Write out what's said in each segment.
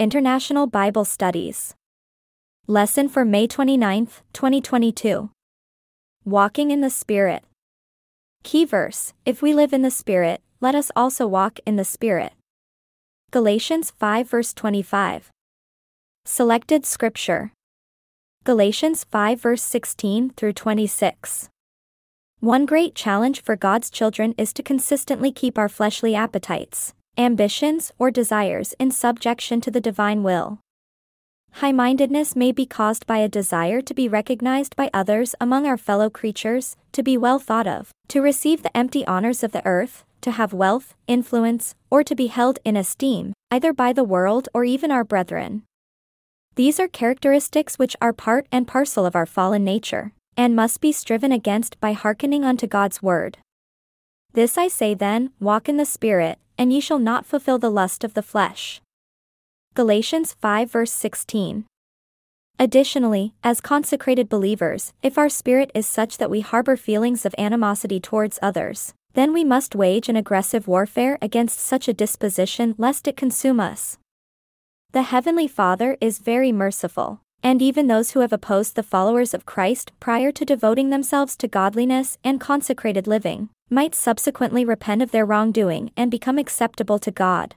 International Bible Studies. Lesson for May 29, 2022. Walking in the Spirit. Key verse: if we live in the Spirit, let us also walk in the Spirit. Galatians 5 verse 25. Selected Scripture. Galatians 5 verse 16 through 26. One great challenge for God's children is to consistently keep our fleshly appetites, ambitions, or desires in subjection to the divine will. High-mindedness may be caused by a desire to be recognized by others among our fellow creatures, to be well thought of, to receive the empty honors of the earth, to have wealth, influence, or to be held in esteem, either by the world or even our brethren. These are characteristics which are part and parcel of our fallen nature, and must be striven against by hearkening unto God's word. This I say then, walk in the Spirit, and ye shall not fulfill the lust of the flesh. Galatians 5 verse 16. Additionally, as consecrated believers, if our spirit is such that we harbor feelings of animosity towards others, then we must wage an aggressive warfare against such a disposition lest it consume us. The Heavenly Father is very merciful, and even those who have opposed the followers of Christ prior to devoting themselves to godliness and consecrated living, might subsequently repent of their wrongdoing and become acceptable to God.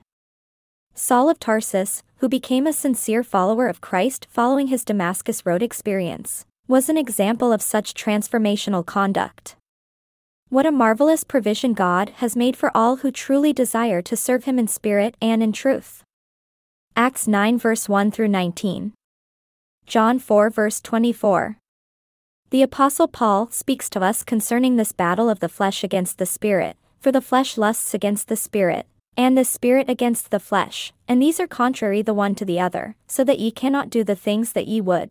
Saul of Tarsus, who became a sincere follower of Christ following his Damascus Road experience, was an example of such transformational conduct. What a marvelous provision God has made for all who truly desire to serve Him in spirit and in truth. Acts 9 verse 1 through 19. John 4 verse 24. The Apostle Paul speaks to us concerning this battle of the flesh against the Spirit, for the flesh lusts against the Spirit, and the Spirit against the flesh, and these are contrary the one to the other, so that ye cannot do the things that ye would.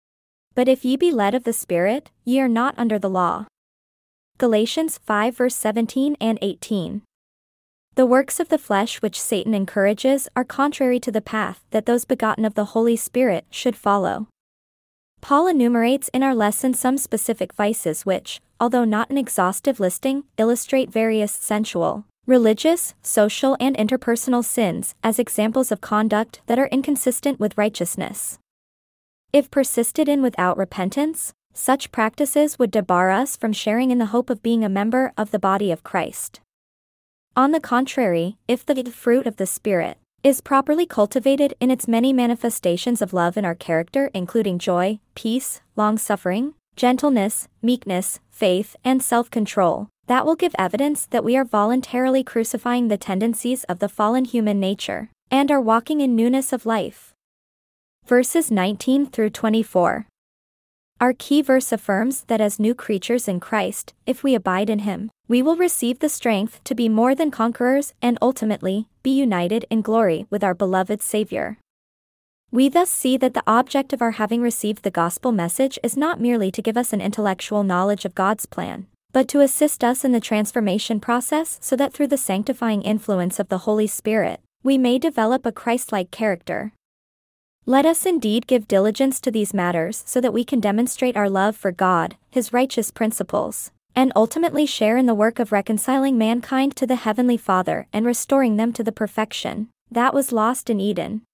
But if ye be led of the Spirit, ye are not under the law. Galatians 5 verse 17 and 18. The works of the flesh which Satan encourages are contrary to the path that those begotten of the Holy Spirit should follow. Paul enumerates in our lesson some specific vices which, although not an exhaustive listing, illustrate various sensual, religious, social and interpersonal sins as examples of conduct that are inconsistent with righteousness. If persisted in without repentance, such practices would debar us from sharing in the hope of being a member of the body of Christ. On the contrary, if the fruit of the Spirit is properly cultivated in its many manifestations of love in our character, including joy, peace, long-suffering, gentleness, meekness, faith, and self-control, that will give evidence that we are voluntarily crucifying the tendencies of the fallen human nature, and are walking in newness of life. Verses 19 through 24. Our key verse affirms that as new creatures in Christ, if we abide in Him, we will receive the strength to be more than conquerors and ultimately be united in glory with our beloved Savior. We thus see that the object of our having received the gospel message is not merely to give us an intellectual knowledge of God's plan, but to assist us in the transformation process so that through the sanctifying influence of the Holy Spirit, we may develop a Christ-like character. Let us indeed give diligence to these matters so that we can demonstrate our love for God, His righteous principles, and ultimately share in the work of reconciling mankind to the Heavenly Father and restoring them to the perfection that was lost in Eden.